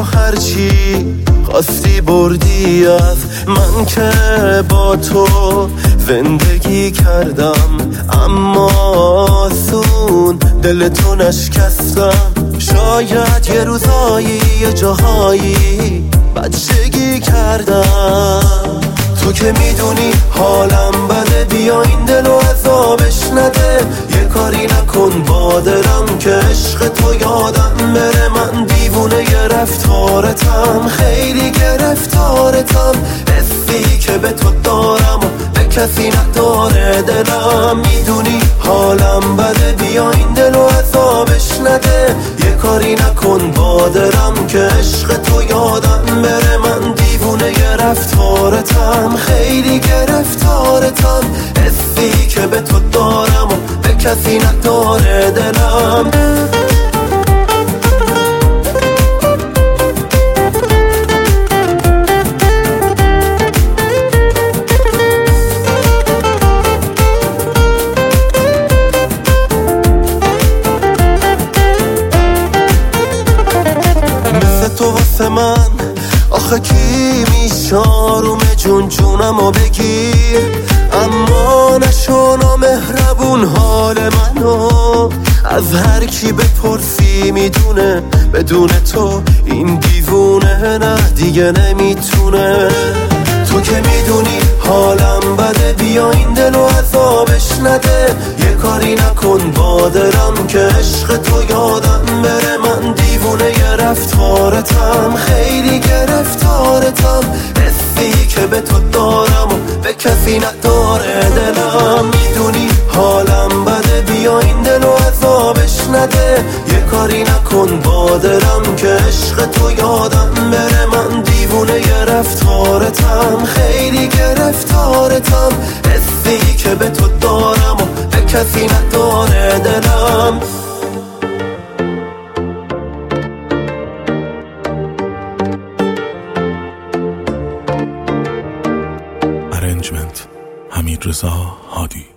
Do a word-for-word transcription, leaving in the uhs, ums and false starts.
و هرچی خواستی بردی از من که با تو زندگی کردم، اما آسون دل تو نشکستم. شاید یه روزایی یه جاهایی بچگی کردم. تو که میدونی حالم بده، بیا این دلو عذابش نده. یه کاری نکن با دلم که عشق تو یادم بره. من دیوونه گرفتارتم، خیلی گرفتارتم. حسی که به تو دارم و به کسی نداره دلم. میدونی حالم بده، بیا این دلو عذابش نده. یه کاری نکن با دلم که عشق تو یادم بره. من دیوونه گرفتارتم، خیلی گرفتارتم. حسی که به تو دارم و به کسی نداره دلم. مثل تو واسه من آخه کی میشاروم جون جونم و بگیر، اما نشو نامهربون حال منو. از هر کی بپرسی میدونه بدون تو این دیوونه نه دیگه نمیتونه. تو که میدونی حالم بده، بیا این دلو عذابش نده. یه کاری نکن با دلم که عشق تو یادم بره. من دیوونه گرفتارتم، خیلی گرفتارتم. حسی که به تو دارم و به کسی نداره دلم. میدونی حالم بده، بیا این دلو عذابش نده. یه کاری نکن با دلم که عشق تو یادم بره. من دیوونه گرفتارتم، خیلی گرفتارتم. حسی که به تو دارم و به کسی نداره دلم. ارنجمنت حمید رضا هادی.